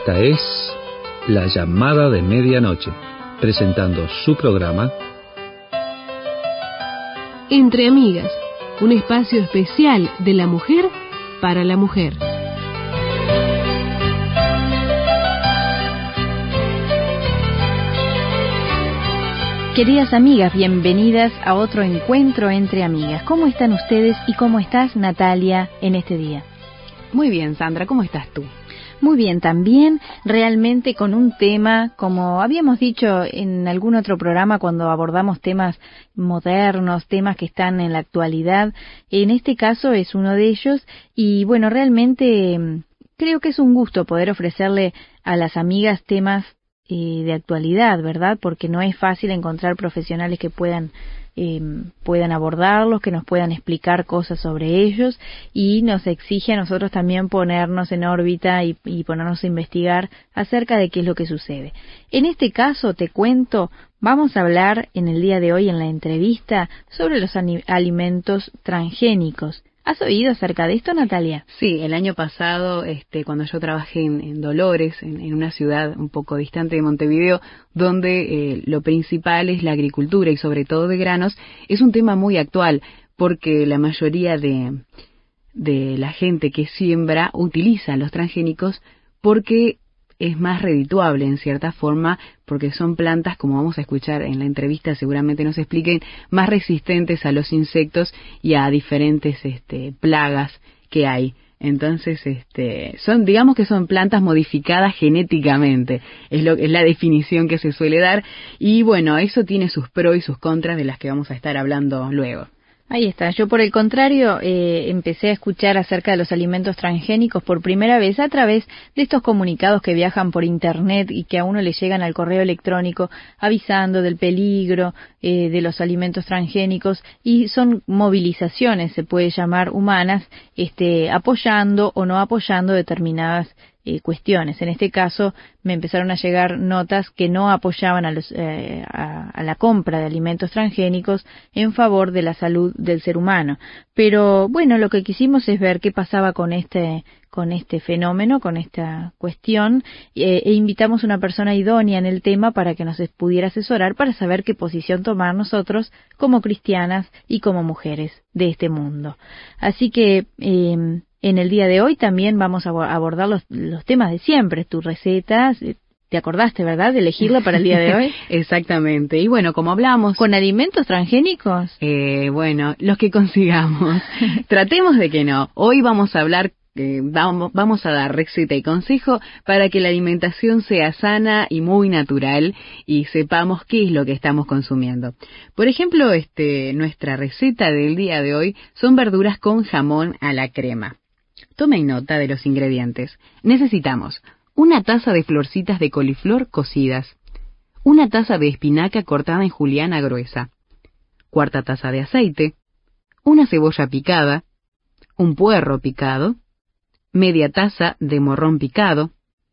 Esta es La Llamada de Medianoche, presentando su programa Entre Amigas, un espacio especial de la mujer para la mujer. Queridas amigas, bienvenidas a otro encuentro entre amigas. ¿Cómo están ustedes y cómo estás, Natalia, en este día? Muy bien, Sandra, ¿cómo estás tú? Muy bien, también realmente con un tema, como habíamos dicho en algún otro programa cuando abordamos temas modernos, temas que están en la actualidad, en este caso es uno de ellos y bueno, realmente creo que es un gusto poder ofrecerle a las amigas temas de actualidad, ¿verdad? Porque no es fácil encontrar profesionales que puedan abordarlos, que nos puedan explicar cosas sobre ellos y nos exige a nosotros también ponernos en órbita y ponernos a investigar acerca de qué es lo que sucede. En este caso, te cuento, vamos a hablar en el día de hoy en la entrevista sobre los alimentos transgénicos. ¿Has oído acerca de esto, Natalia? Sí, el año pasado, cuando yo trabajé en Dolores, en una ciudad un poco distante de Montevideo, donde lo principal es la agricultura y sobre todo de granos, es un tema muy actual, porque la mayoría de la gente que siembra utiliza los transgénicos porque es más redituable en cierta forma, porque son plantas, como vamos a escuchar en la entrevista, seguramente nos expliquen, más resistentes a los insectos y a diferentes plagas que hay. Entonces, digamos que son plantas modificadas genéticamente, es la definición que se suele dar, y bueno, eso tiene sus pros y sus contras de las que vamos a estar hablando luego. Ahí está. Yo, por el contrario, empecé a escuchar acerca de los alimentos transgénicos por primera vez a través de estos comunicados que viajan por Internet y que a uno le llegan al correo electrónico avisando del peligro de los alimentos transgénicos, y son movilizaciones, se puede llamar, humanas, apoyando o no apoyando determinadas cuestiones. En este caso me empezaron a llegar notas que no apoyaban a la compra de alimentos transgénicos en favor de la salud del ser humano. Pero bueno, lo que quisimos es ver qué pasaba con este fenómeno, con esta cuestión, e invitamos a una persona idónea en el tema para que nos pudiera asesorar para saber qué posición tomar nosotros como cristianas y como mujeres de este mundo. Así que en el día de hoy también vamos a abordar los temas de siempre, tus recetas. ¿Te acordaste, verdad, de elegirla para el día de hoy? Exactamente. Y bueno, como hablamos... ¿Con alimentos transgénicos? Bueno, los que consigamos. Tratemos de que no. Hoy vamos a hablar, vamos a dar receta y consejo para que la alimentación sea sana y muy natural y sepamos qué es lo que estamos consumiendo. Por ejemplo, nuestra receta del día de hoy son verduras con jamón a la crema. Tomen nota de los ingredientes. Necesitamos 1 taza de florcitas de coliflor cocidas, 1 taza de espinaca cortada en juliana gruesa, 1/4 taza de aceite, 1 cebolla picada, 1 puerro picado, media taza de morrón picado,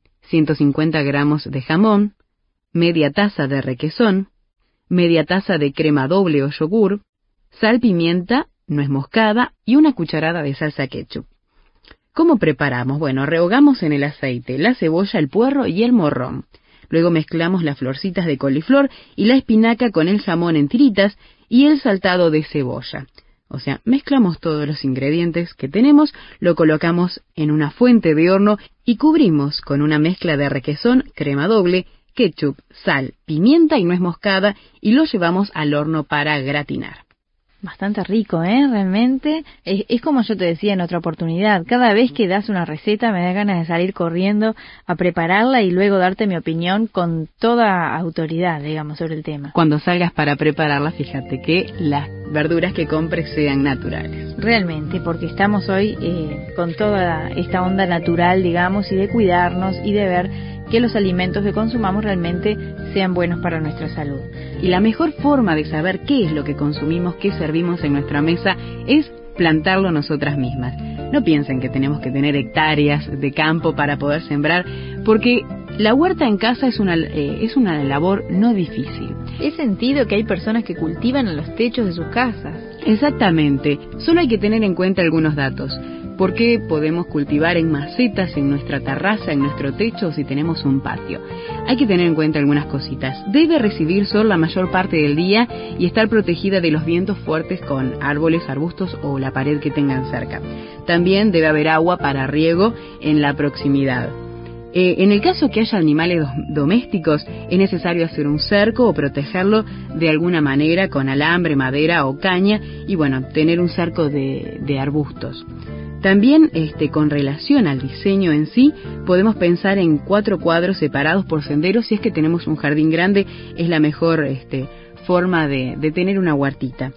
150 gramos de jamón, media taza de requesón, media taza de crema doble o yogur, sal, pimienta, nuez moscada y 1 cucharada de salsa ketchup. ¿Cómo preparamos? Bueno, rehogamos en el aceite la cebolla, el puerro y el morrón. Luego mezclamos las florcitas de coliflor y la espinaca con el jamón en tiritas y el saltado de cebolla. O sea, mezclamos todos los ingredientes que tenemos, lo colocamos en una fuente de horno y cubrimos con una mezcla de requesón, crema doble, ketchup, sal, pimienta y nuez moscada y lo llevamos al horno para gratinar. Bastante rico, realmente. Es como yo te decía en otra oportunidad, cada vez que das una receta me da ganas de salir corriendo a prepararla y luego darte mi opinión con toda autoridad, digamos, sobre el tema. Cuando salgas para prepararla, fíjate que las verduras que compres sean naturales. Realmente, porque estamos hoy con toda esta onda natural, digamos, y de cuidarnos y de ver que los alimentos que consumamos realmente sean buenos para nuestra salud. Y la mejor forma de saber qué es lo que consumimos, qué servimos en nuestra mesa, es plantarlo nosotras mismas. No piensen que tenemos que tener hectáreas de campo para poder sembrar, porque La huerta en casa es una labor no difícil. He sentido que hay personas que cultivan en los techos de sus casas. Exactamente, solo hay que tener en cuenta algunos datos. ¿Por qué podemos cultivar en macetas, en nuestra terraza, en nuestro techo o si tenemos un patio? Hay que tener en cuenta algunas cositas. Debe recibir sol la mayor parte del día y estar protegida de los vientos fuertes con árboles, arbustos o la pared que tengan cerca. También debe haber agua para riego en la proximidad. En el caso que haya animales domésticos, es necesario hacer un cerco o protegerlo de alguna manera con alambre, madera o caña y bueno, tener un cerco de arbustos. También con relación al diseño en sí, podemos pensar en 4 cuadros separados por senderos. Si es que tenemos un jardín grande, es la mejor forma de tener una huertita.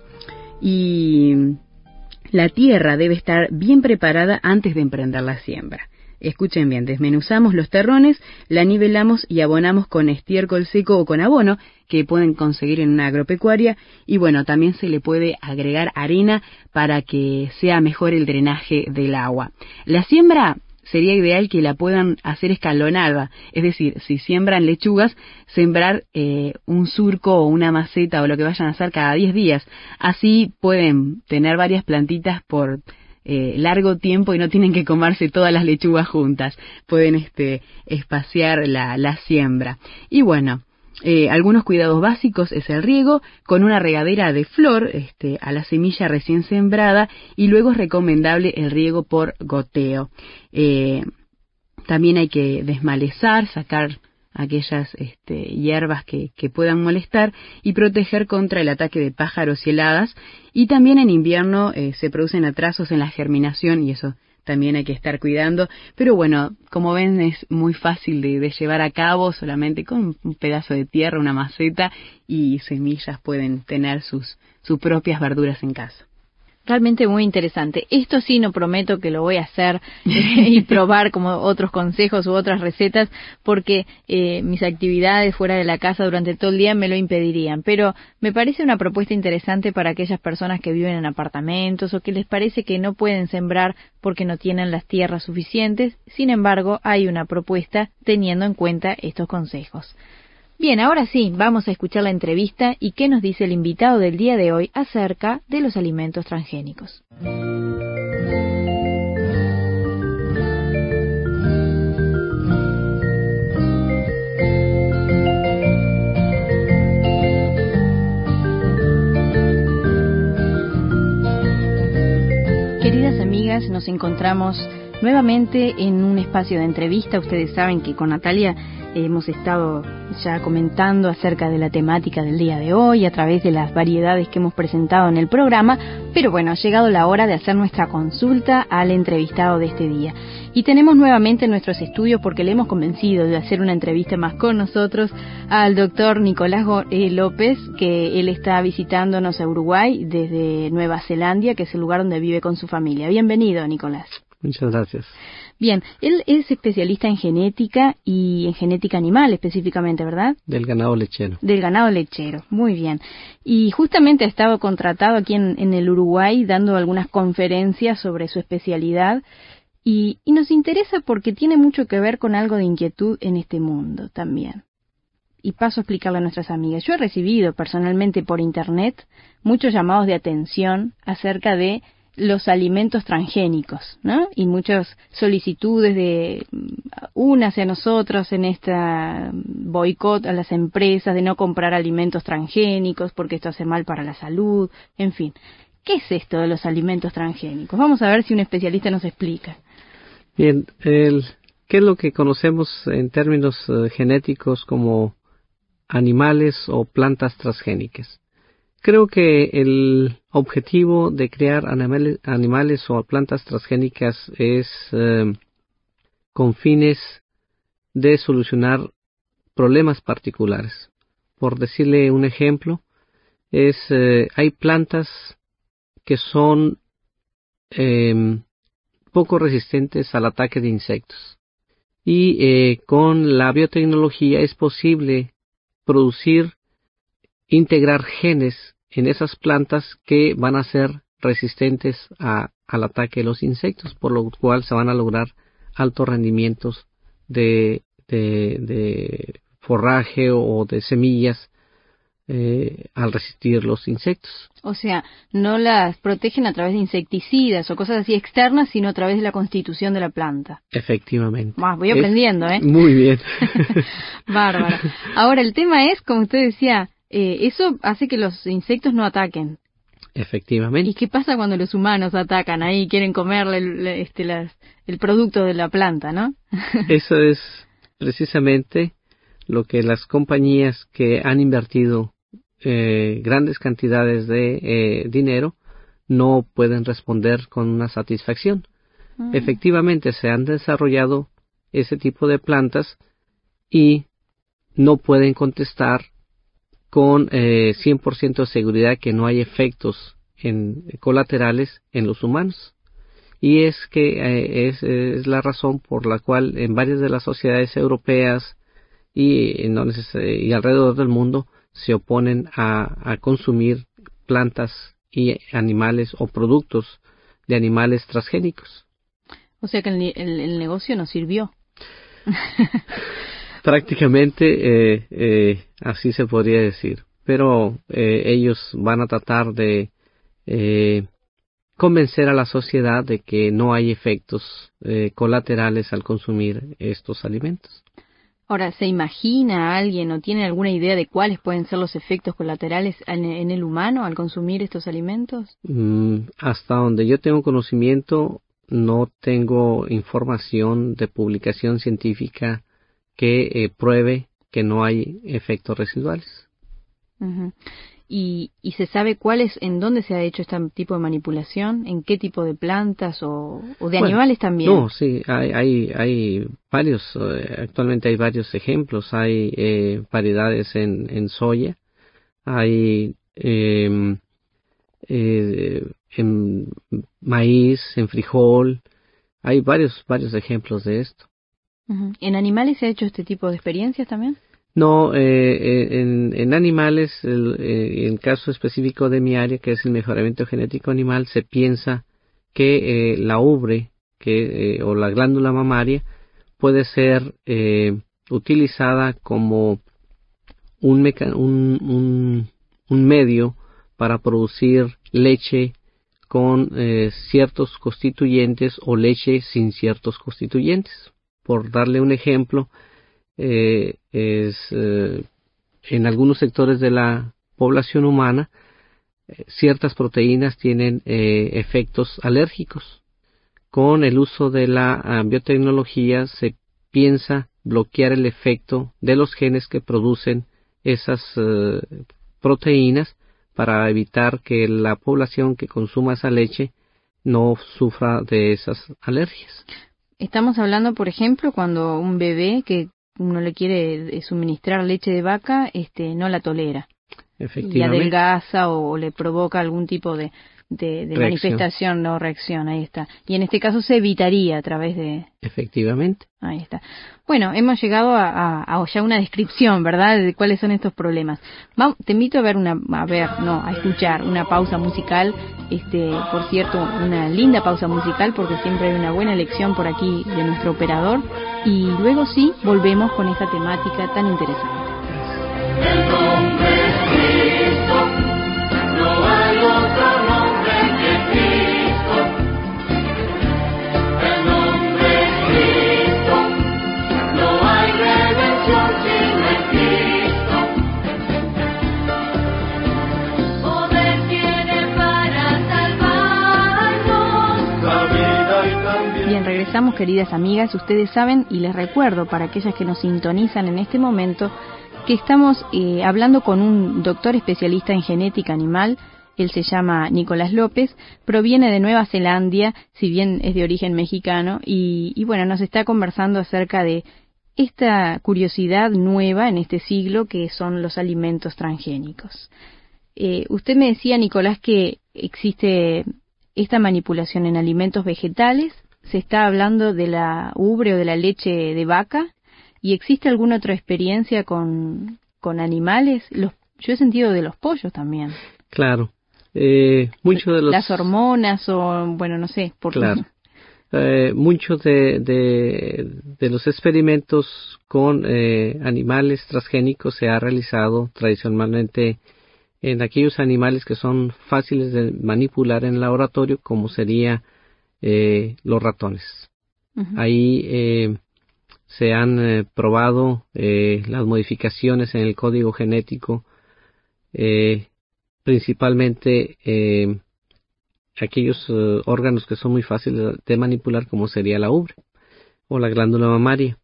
Y la tierra debe estar bien preparada antes de emprender la siembra. Escuchen bien, desmenuzamos los terrones, la nivelamos y abonamos con estiércol seco o con abono que pueden conseguir en una agropecuaria y bueno, también se le puede agregar arena para que sea mejor el drenaje del agua. La siembra sería ideal que la puedan hacer escalonada, es decir, si siembran lechugas, sembrar un surco o una maceta o lo que vayan a hacer cada 10 días. Así pueden tener varias plantitas por largo tiempo y no tienen que comerse todas las lechugas juntas. Pueden espaciar la siembra. Y bueno, algunos cuidados básicos es el riego con una regadera de flor a la semilla recién sembrada y luego es recomendable el riego por goteo. También hay que desmalezar, sacar aquellas hierbas que puedan molestar y proteger contra el ataque de pájaros y heladas. Y también en invierno se producen atrasos en la germinación y eso también hay que estar cuidando. Pero bueno, como ven es muy fácil de llevar a cabo, solamente con un pedazo de tierra, una maceta y semillas pueden tener sus propias verduras en casa. Realmente muy interesante. Esto sí no prometo que lo voy a hacer y probar como otros consejos u otras recetas porque mis actividades fuera de la casa durante todo el día me lo impedirían. Pero me parece una propuesta interesante para aquellas personas que viven en apartamentos o que les parece que no pueden sembrar porque no tienen las tierras suficientes. Sin embargo, hay una propuesta teniendo en cuenta estos consejos. Bien, ahora sí, vamos a escuchar la entrevista y qué nos dice el invitado del día de hoy acerca de los alimentos transgénicos. Queridas amigas, nos encontramos nuevamente en un espacio de entrevista. Ustedes saben que con Natalia hemos estado ya comentando acerca de la temática del día de hoy a través de las variedades que hemos presentado en el programa, pero bueno, ha llegado la hora de hacer nuestra consulta al entrevistado de este día. Y tenemos nuevamente en nuestros estudios, porque le hemos convencido de hacer una entrevista más con nosotros, al doctor Nicolás López, que él está visitándonos a Uruguay desde Nueva Zelanda, que es el lugar donde vive con su familia. Bienvenido, Nicolás. Muchas gracias. Bien, él es especialista en genética y en genética animal específicamente, ¿verdad? Del ganado lechero. Del ganado lechero, muy bien. Y justamente ha estado contratado aquí en el Uruguay dando algunas conferencias sobre su especialidad y nos interesa porque tiene mucho que ver con algo de inquietud en este mundo también. Y paso a explicarle a nuestras amigas. Yo he recibido personalmente por internet muchos llamados de atención acerca de los alimentos transgénicos, ¿no? Y muchas solicitudes de únase a nosotros en esta boicot a las empresas de no comprar alimentos transgénicos porque esto hace mal para la salud, en fin. ¿Qué es esto de los alimentos transgénicos? Vamos a ver si un especialista nos explica. Bien, ¿qué es lo que conocemos en términos genéticos como animales o plantas transgénicas? Creo que el objetivo de crear animales o plantas transgénicas es con fines de solucionar problemas particulares. Por decirle un ejemplo, hay plantas que son poco resistentes al ataque de insectos. Y con la biotecnología es posible integrar genes en esas plantas que van a ser resistentes al ataque de los insectos, por lo cual se van a lograr altos rendimientos de de forraje o de semillas al resistir los insectos. O sea, no las protegen a través de insecticidas o cosas así externas, sino a través de la constitución de la planta. Efectivamente. Voy aprendiendo, ¿eh? Muy bien. Bárbaro. Ahora, el tema es, como usted decía, eso hace que los insectos no ataquen. Efectivamente. ¿Y qué pasa cuando los humanos atacan ahí y quieren comerle el producto de la planta, no? Eso es precisamente lo que las compañías que han invertido grandes cantidades de dinero no pueden responder con una satisfacción. Efectivamente, se han desarrollado ese tipo de plantas y no pueden contestar con 100% de seguridad que no hay efectos colaterales en los humanos. Y es que es la razón por la cual en varias de las sociedades europeas y alrededor del mundo se oponen a consumir plantas y animales o productos de animales transgénicos. O sea que el negocio no sirvió. Prácticamente así se podría decir, pero ellos van a tratar de convencer a la sociedad de que no hay efectos colaterales al consumir estos alimentos. Ahora, ¿se imagina alguien o tiene alguna idea de cuáles pueden ser los efectos colaterales en el humano al consumir estos alimentos? Hasta donde yo tengo conocimiento, no tengo información de publicación científica que pruebe que no hay efectos residuales. Uh-huh. ¿Y se sabe en dónde se ha hecho este tipo de manipulación? ¿En qué tipo de plantas o de animales también? No, sí, hay varios, actualmente hay varios ejemplos. Hay variedades en soya, hay en maíz, en frijol, hay varios ejemplos de esto. Uh-huh. ¿En animales se ha hecho este tipo de experiencias también? No, en animales, en el caso específico de mi área, que es el mejoramiento genético animal, se piensa que la ubre o la glándula mamaria puede ser utilizada como un medio para producir leche con ciertos constituyentes o leche sin ciertos constituyentes. Por darle un ejemplo, en algunos sectores de la población humana, ciertas proteínas tienen efectos alérgicos. Con el uso de la biotecnología se piensa bloquear el efecto de los genes que producen esas proteínas para evitar que la población que consuma esa leche no sufra de esas alergias. Estamos hablando, por ejemplo, cuando un bebé que uno le quiere suministrar leche de vaca, no la tolera. Efectivamente. Y adelgaza o le provoca algún tipo de manifestación o reacción, ahí está. Y en este caso se evitaría a través de... Efectivamente. Ahí está. Bueno, hemos llegado a ya una descripción, ¿verdad?, de cuáles son estos problemas. Te invito a escuchar una pausa musical, por cierto, una linda pausa musical, porque siempre hay una buena elección por aquí de nuestro operador, y luego sí, volvemos con esta temática tan interesante. El nombre es Cristo, no hay otro nombre que Cristo. El nombre es Cristo, no hay redención sino en Cristo. Poder tiene para salvarnos la vida y también. Bien, regresamos, queridas amigas. Ustedes saben, y les recuerdo para aquellas que nos sintonizan en este momento, que estamos hablando con un doctor especialista en genética animal. Él se llama Nicolás López, proviene de Nueva Zelanda, si bien es de origen mexicano, y bueno, nos está conversando acerca de esta curiosidad nueva en este siglo que son los alimentos transgénicos. Usted me decía, Nicolás, que existe esta manipulación en alimentos vegetales. Se está hablando de la ubre o de la leche de vaca. ¿Y existe alguna otra experiencia con animales? Yo he sentido de los pollos también. Claro. Muchos de los... Las hormonas o, bueno, no sé. Claro. Muchos de los experimentos con animales transgénicos se ha realizado tradicionalmente en aquellos animales que son fáciles de manipular en el laboratorio, como sería los ratones. Uh-huh. Ahí se han probado las modificaciones en el código genético, principalmente aquellos órganos que son muy fáciles de manipular, como sería la ubre o la glándula mamaria.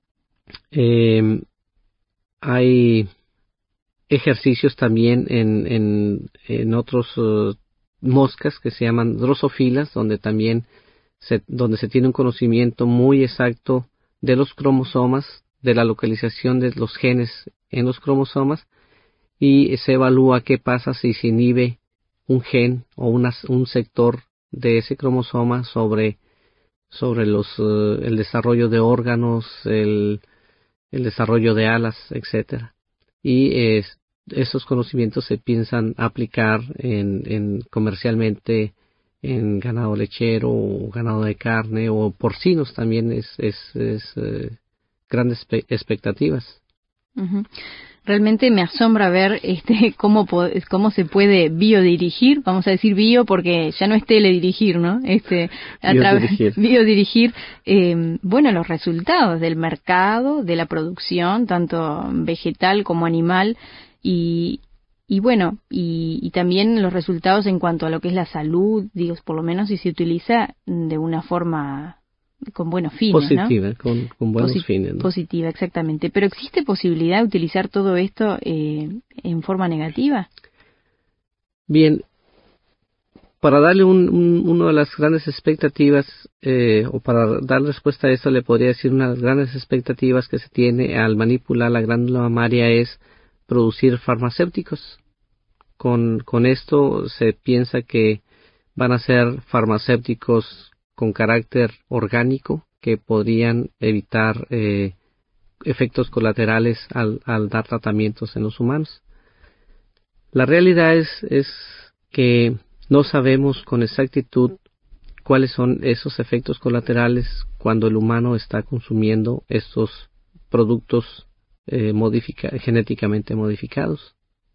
Hay ejercicios también en otros moscas que se llaman drosofilas, donde también donde se tiene un conocimiento muy exacto de los cromosomas, de la localización de los genes en los cromosomas, y se evalúa qué pasa si se inhibe un gen o un sector de ese cromosoma sobre el desarrollo de órganos, el desarrollo de alas, etcétera. Y esos conocimientos se piensan aplicar comercialmente en ganado lechero o ganado de carne o porcinos. También es grandes expectativas. Uh-huh. Realmente me asombra ver cómo se puede biodirigir, vamos a decir bio porque ya no es teledirigir, ¿no? Biodirigir, los resultados del mercado, de la producción, tanto vegetal como animal, y también los resultados en cuanto a lo que es la salud, digo, por lo menos si se utiliza de una forma con buenos fines, positiva, ¿no? con buenos fines, ¿no? Positiva, exactamente. Pero ¿existe posibilidad de utilizar todo esto en forma negativa? Bien, para darle una de las grandes expectativas, o para dar respuesta a esto, le podría decir una de las grandes expectativas que se tiene al manipular la glándula mamaria es producir farmacéuticos. Con esto se piensa que van a ser farmacéuticos con carácter orgánico que podrían evitar efectos colaterales al dar tratamientos en los humanos. La realidad es que no sabemos con exactitud cuáles son esos efectos colaterales cuando el humano está consumiendo estos productos genéticamente modificados.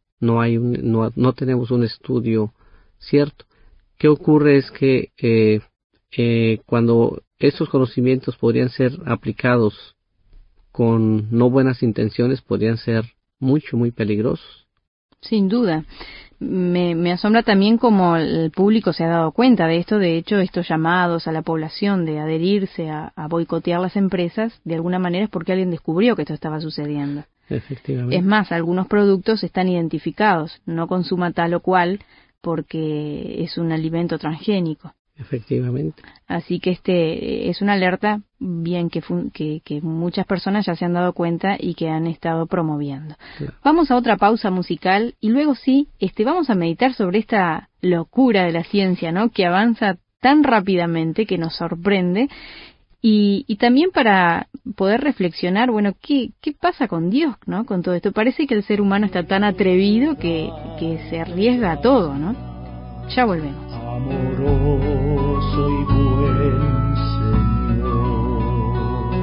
No tenemos un estudio cierto. ¿Qué ocurre? Es que cuando estos conocimientos podrían ser aplicados con no buenas intenciones, podrían ser muy peligrosos. Sin duda. Me asombra también cómo el público se ha dado cuenta de esto. De hecho, estos llamados a la población de adherirse a boicotear las empresas, de alguna manera es porque alguien descubrió que esto estaba sucediendo. Efectivamente. Es más, algunos productos están identificados. No consuma tal o cual porque es un alimento transgénico. Efectivamente. Así que es una alerta bien que muchas personas ya se han dado cuenta y que han estado promoviendo. Claro. Vamos a otra pausa musical y luego sí, vamos a meditar sobre esta locura de la ciencia, ¿no? Que avanza tan rápidamente que nos sorprende y también para poder reflexionar, bueno, ¿qué pasa con Dios, ¿no? Con todo esto. Parece que el ser humano está tan atrevido que se arriesga a todo, ¿no? Ya volvemos. Amoroso y buen Señor,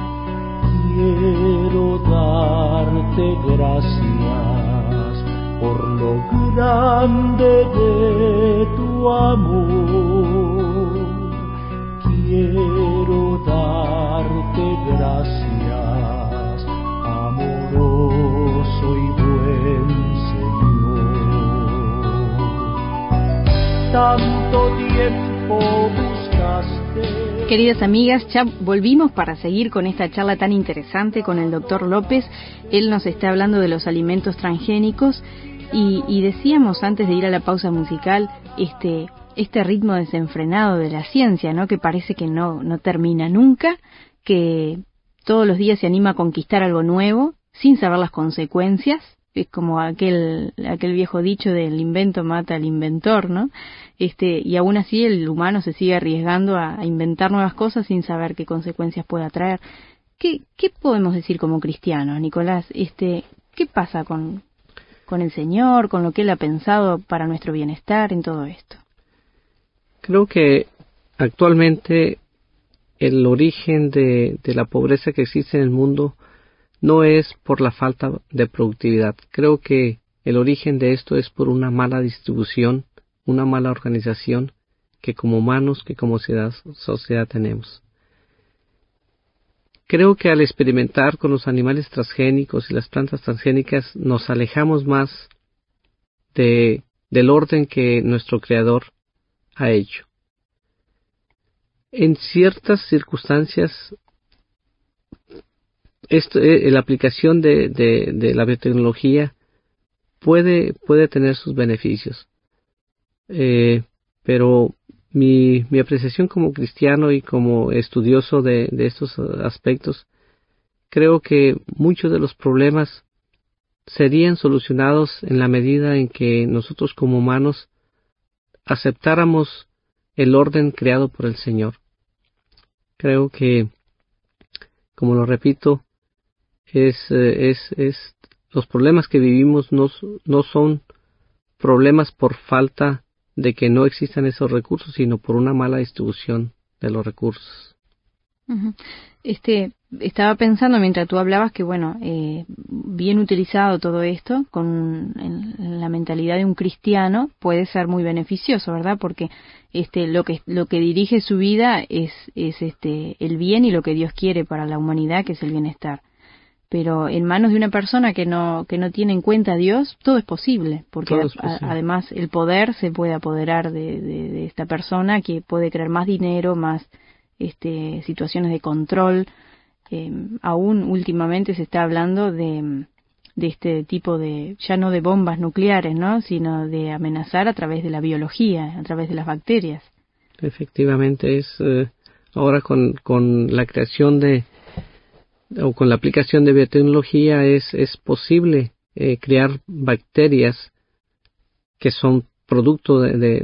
quiero darte gracias por lo grande de tu amor. Quiero darte gracias, amoroso y buen Señor. Tanto tiempo buscaste. Queridas amigas, ya volvimos para seguir con esta charla tan interesante con el doctor López. Él nos está hablando de los alimentos transgénicos y decíamos antes de ir a la pausa musical este ritmo desenfrenado de la ciencia, ¿no? Que parece que no termina nunca, que todos los días se anima a conquistar algo nuevo sin saber las consecuencias. Es como aquel viejo dicho del invento mata al inventor, ¿no? Y aún así el humano se sigue arriesgando a inventar nuevas cosas sin saber qué consecuencias pueda traer. ¿Qué podemos decir como cristianos, Nicolás? ¿Qué pasa con el Señor, con lo que Él ha pensado para nuestro bienestar en todo esto? Creo que actualmente el origen de la pobreza que existe en el mundo no es por la falta de productividad. Creo que el origen de esto es por una mala distribución, una mala organización que como humanos, que como sociedad tenemos. Creo que al experimentar con los animales transgénicos y las plantas transgénicas nos alejamos más del orden que nuestro Creador ha hecho. En ciertas circunstancias, la aplicación de la biotecnología puede tener sus beneficios, pero mi apreciación como cristiano y como estudioso de estos aspectos, creo que muchos de los problemas serían solucionados en la medida en que nosotros como humanos aceptáramos el orden creado por el Señor. Creo que, como lo repito, los problemas que vivimos no son problemas por falta de que no existan esos recursos, sino por una mala distribución de los recursos. Uh-huh. Estaba pensando mientras tú hablabas que, bueno, bien utilizado todo esto en la mentalidad de un cristiano puede ser muy beneficioso, ¿verdad? Porque lo que dirige su vida es el bien y lo que Dios quiere para la humanidad, que es el bienestar. Pero en manos de una persona que no tiene en cuenta a Dios, todo es posible, porque además el poder se puede apoderar de esta persona, que puede crear más dinero, más situaciones de control. Aún últimamente se está hablando de este tipo de, ya no de bombas nucleares, ¿no?, sino de amenazar a través de la biología, a través de las bacterias. Efectivamente, ahora con la creación o con la aplicación de biotecnología es posible crear bacterias que son producto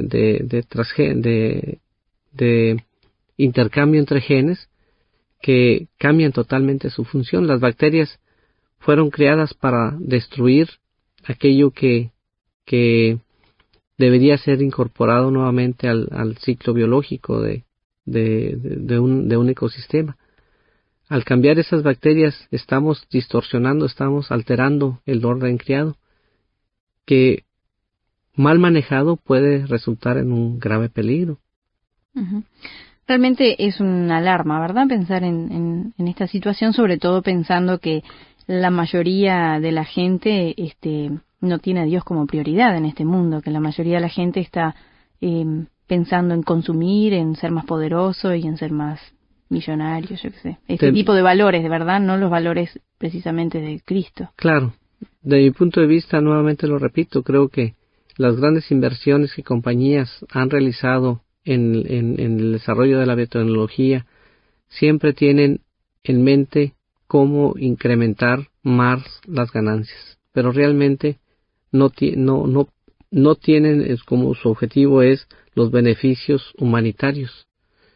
de intercambio entre genes que cambian totalmente su función. Las bacterias fueron creadas para destruir aquello que debería ser incorporado nuevamente al ciclo biológico de un ecosistema. Al cambiar esas bacterias estamos distorsionando, estamos alterando el orden creado, que mal manejado puede resultar en un grave peligro. Uh-huh. Realmente es una alarma, ¿verdad?, pensar en esta situación, sobre todo pensando que la mayoría de la gente no tiene a Dios como prioridad en este mundo, que la mayoría de la gente está pensando en consumir, en ser más poderoso y en ser más millonario, yo qué sé. Tipo de valores, de verdad, no los valores precisamente de Cristo. Claro. De mi punto de vista, nuevamente lo repito, creo que las grandes inversiones que compañías han realizado en el desarrollo de la biotecnología siempre tienen en mente cómo incrementar más las ganancias, pero realmente no tienen como su objetivo es los beneficios humanitarios.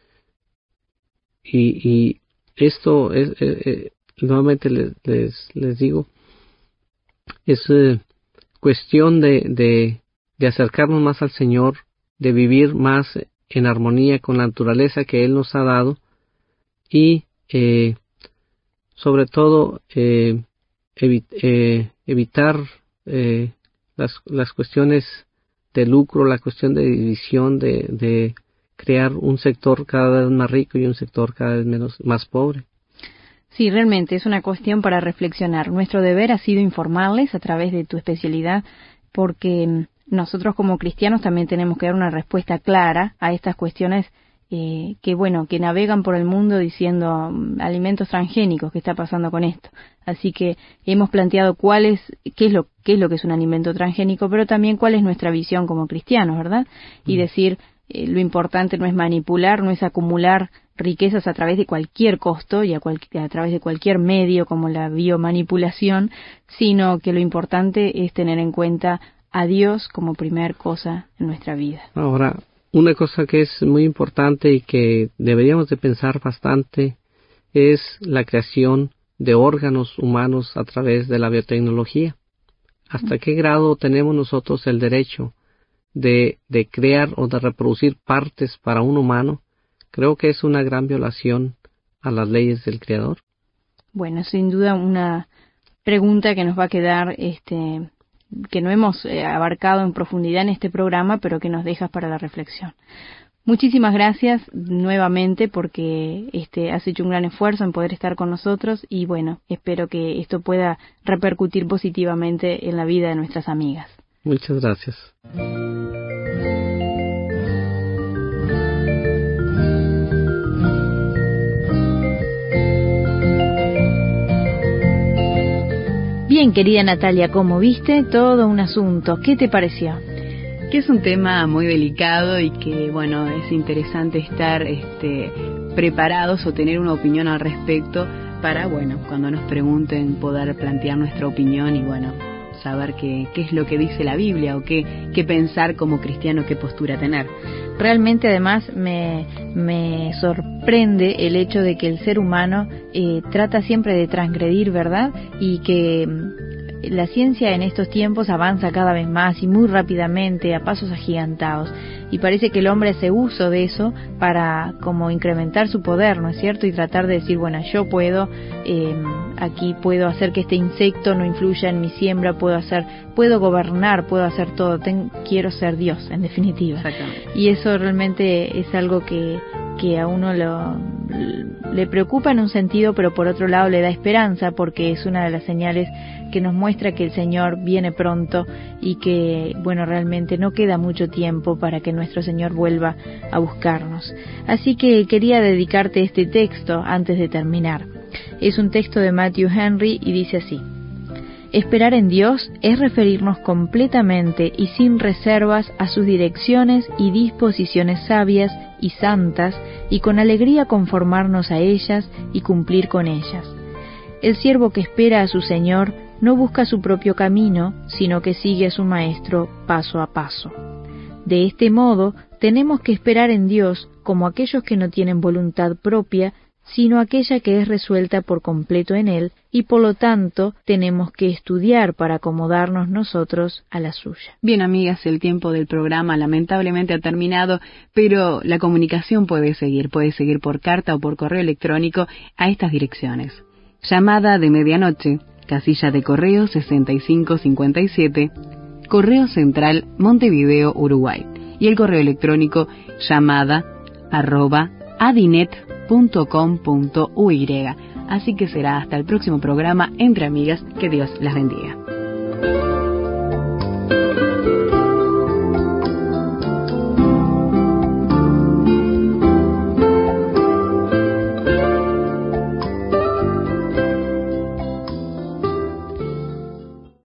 Y esto es, nuevamente les digo, es cuestión de acercarnos más al Señor, de vivir más en armonía con la naturaleza que Él nos ha dado y sobre todo evitar las cuestiones de lucro, la cuestión de división, de crear un sector cada vez más rico y un sector cada vez más pobre. Sí, realmente es una cuestión para reflexionar. Nuestro deber ha sido informarles a través de tu especialidad, porque nosotros como cristianos también tenemos que dar una respuesta clara a estas cuestiones que navegan por el mundo diciendo alimentos transgénicos, ¿qué está pasando con esto? Así que hemos planteado qué es lo que es un alimento transgénico, pero también cuál es nuestra visión como cristianos, ¿verdad? Y decir, lo importante no es manipular, no es acumular riquezas a través de cualquier costo y a través de cualquier medio como la biomanipulación, sino que lo importante es tener en cuenta a Dios como primer cosa en nuestra vida. Ahora, una cosa que es muy importante y que deberíamos de pensar bastante es la creación de órganos humanos a través de la biotecnología. ¿Hasta qué grado tenemos nosotros el derecho de crear o de reproducir partes para un humano? creo que es una gran violación a las leyes del Creador. Bueno, sin duda una pregunta que nos va a quedar, que no hemos abarcado en profundidad en este programa, pero que nos dejas para la reflexión. Muchísimas gracias nuevamente porque has hecho un gran esfuerzo en poder estar con nosotros y bueno, espero que esto pueda repercutir positivamente en la vida de nuestras amigas. Muchas gracias. Bien, querida Natalia, como viste, todo un asunto. ¿Qué te pareció? Que es un tema muy delicado y que, bueno, es interesante estar preparados o tener una opinión al respecto para, bueno, cuando nos pregunten poder plantear nuestra opinión y, bueno, saber qué es lo que dice la Biblia o qué pensar como cristiano, qué postura tener. Realmente, además, me sorprende el hecho de que el ser humano trata siempre de transgredir, ¿verdad? Y que la ciencia en estos tiempos avanza cada vez más y muy rápidamente, a pasos agigantados, y parece que el hombre hace uso de eso para como incrementar su poder, ¿no es cierto? Y tratar de decir, bueno, yo puedo, aquí puedo hacer que este insecto no influya en mi siembra, puedo gobernar, puedo hacer todo, quiero ser Dios, en definitiva. Exactamente. Y eso realmente es algo que a uno le preocupa en un sentido, pero por otro lado le da esperanza, porque es una de las señales que nos muestra que el Señor viene pronto y que, bueno, realmente no queda mucho tiempo para que nuestro Señor vuelva a buscarnos. Así que quería dedicarte este texto antes de terminar. Es un texto de Matthew Henry y dice así: esperar en Dios es referirnos completamente y sin reservas a sus direcciones y disposiciones sabias y santas, y con alegría conformarnos a ellas y cumplir con ellas. El siervo que espera a su Señor no busca su propio camino, sino que sigue a su Maestro paso a paso. De este modo, tenemos que esperar en Dios como aquellos que no tienen voluntad propia, sino aquella que es resuelta por completo en Él, y por lo tanto tenemos que estudiar para acomodarnos nosotros a la suya. Bien, amigas, el tiempo del programa lamentablemente ha terminado, pero la comunicación puede seguir por carta o por correo electrónico a estas direcciones: llamada de medianoche, casilla de correo 6557, Correo Central, Montevideo, Uruguay, y el correo electrónico llamada@adinet.com.uy. Así que será hasta el próximo programa Entre Amigas. Que Dios las bendiga.